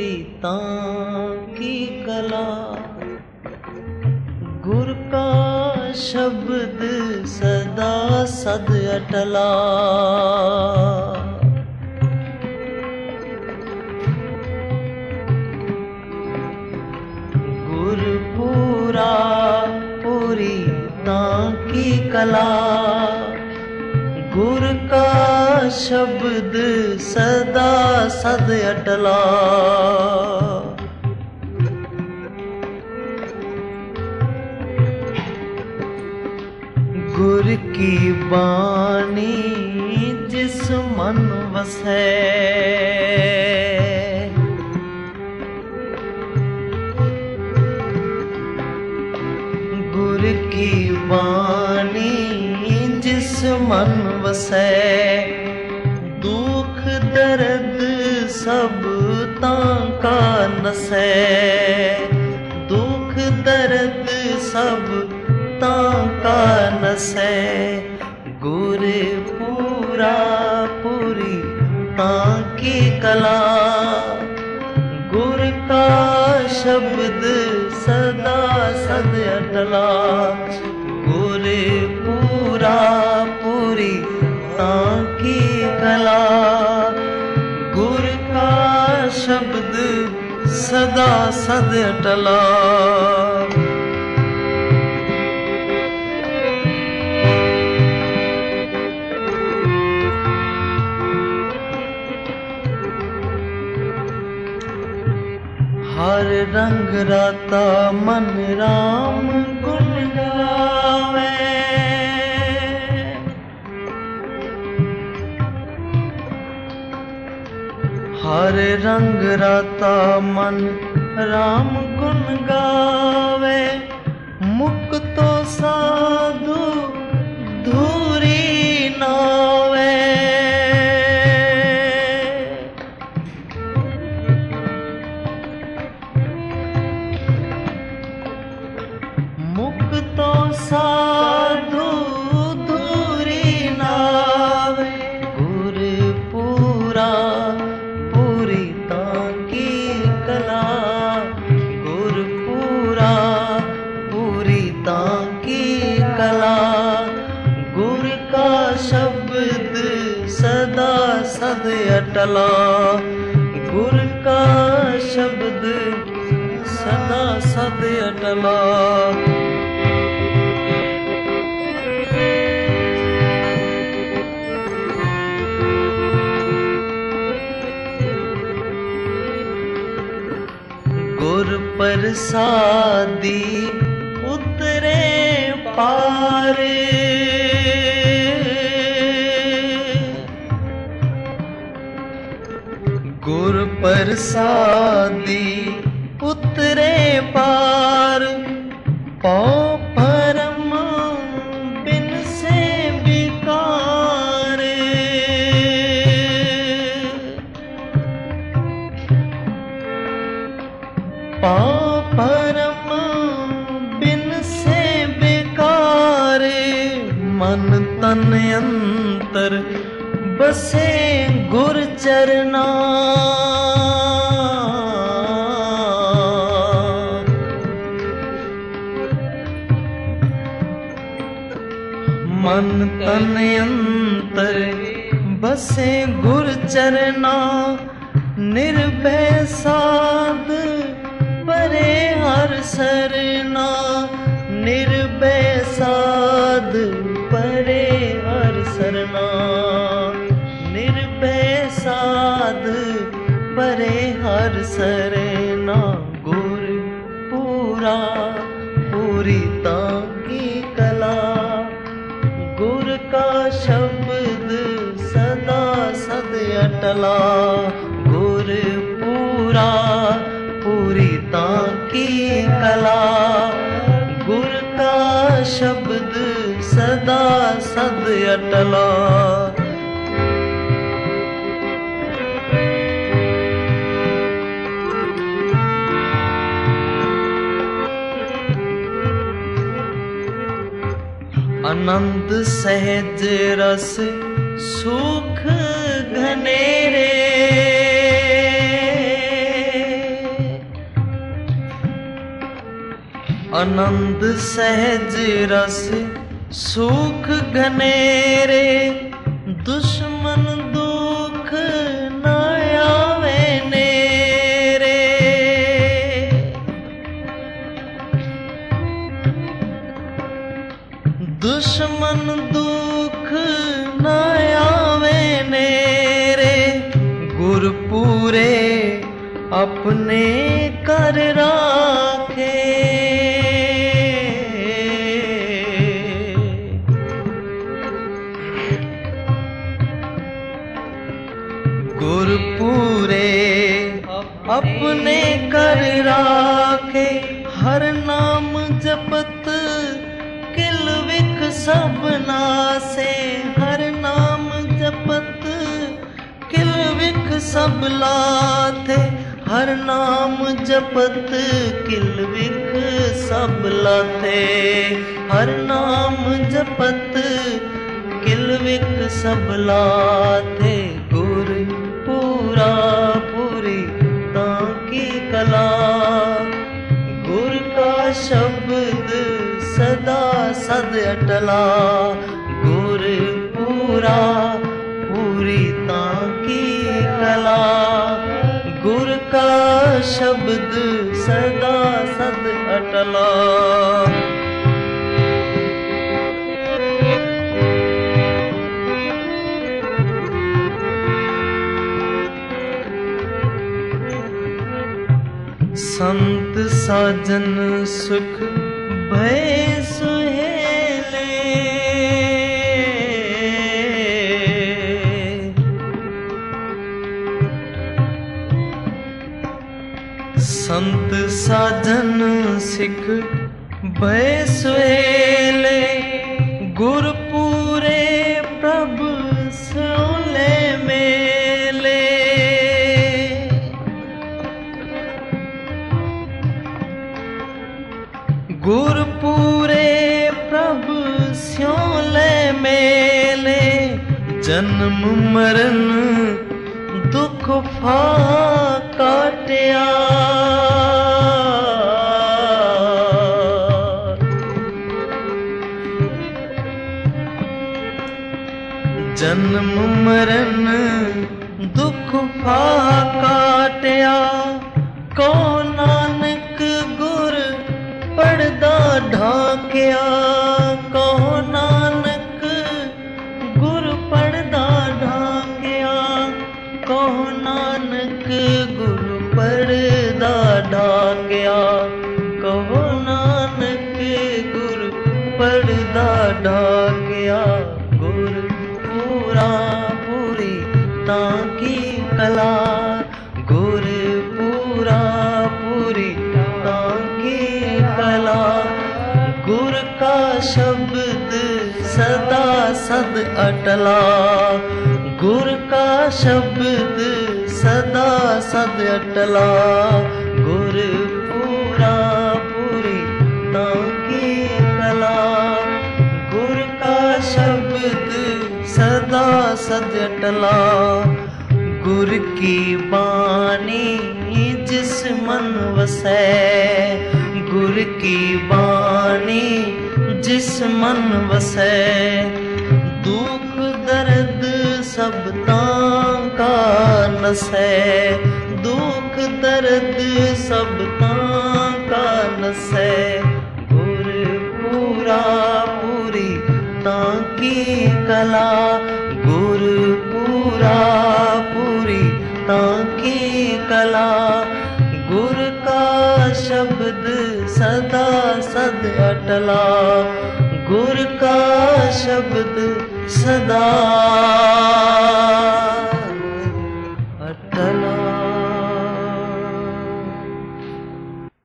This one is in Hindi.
पूरी की कला। गुर का शब्द सदा सद अटला। गुर पूरी की कला। गुर का शब्द सदा सद अटला। गुर की बानी जिस मन वसै। गुर की बानी जिस मन वसै। दुख दर्द सब तांका नसै। दुख दर्द सब तांका नसै। गुर पूरी तांकी कला। गुर का शब्द सदा सद अटला। गुर पूरी तांकी कला। गुर का शब्द सदा सद अटला। हर रंग राता मन राम गुण गावे। हर रंग राता मन राम गुण गावे। मुक्तो साधु धूरी नावे। मुक्तो साधु धूरी नावे। गुर पूरी तांकी कला। गुर पूरी तांकी कला। गुर का शब्द सदा सद अटला। गुर का शब्द सदा सद अटला। गुर प्रसादी उतरे पार। गुर प्रसादी उतरे पार। पाओ परम बिन से बिकार। पाओ परम बिन से बेकार। मन तन अंतर बसे गुर चरना। मन तन अंतर बसे गुर चरना। निर्भय साध परे हर सरना। निर्भय साध परे हर सरना। निर्भय साध परे हर सरना। गुर पूरी तांकी कला। गुर का शब्द सदा सद अटला। गुर पूरी तांकी कला। गुर का शब्द सदा सद अटला। आनंद सहज रस सुख घनेरे। आनंद सहज रस सुख घनेरे, दुश्मन दुख न आवे नेरे। दुश्मन दुख न आवे नेरे, गुर पूरे अपने कर राखे। गुर पूरे अपने कर राखे, हर नाम जपत किल विख सब नासे। हर नाम जपत किल विख सब लाथे, हर नाम जपत किल विख सब लाथे। हर नाम जपत किल विख सब लाथे, गुर पूरा पूरी ताकी कला। गुर का शब्द सदा सद अटला, गुर पूरा पूरी ताकी कला। गुर का शब्द सदा सद अटला। संत साजन सुख भय सुहेले, संत साजन सिख भय सुहेले। गुर पूरे प्रभु सोले मेले, गुर पूरे प्रभु स्योले मेले। जन्म मरण दुख फा काटिया, जन्म मरण दुख फा काटिया। को नानक गुर पड़दा ढाकिया, कहो नानक गुर पड़दा ढाकिया। कहो नानक गुर पड़दा ढाकिया, कहो नानक गुर पड़दा ढाकिया। गुर पूरा पूरी ताकी कला, गुर पूरा पूरी ताकी कला। गुर का शब्द सदा सद अटला, गुर का शब्द सदा सद अटला। गुर पूरा पूरी ताकी कला, गुर का शब्द सदा सद अटला। गुर की बानी जिस मन वसै, गुर की बानी जिस मन वसै। दुख दर्द सब तांका नसै, दुख दर्द सब तांका नसै। गुर पूरा पूरी ताकी कला, गुर पूरा पूरी ताकी कला। गुर का शब्द सदा सद अटला, गुर का शब्द सदा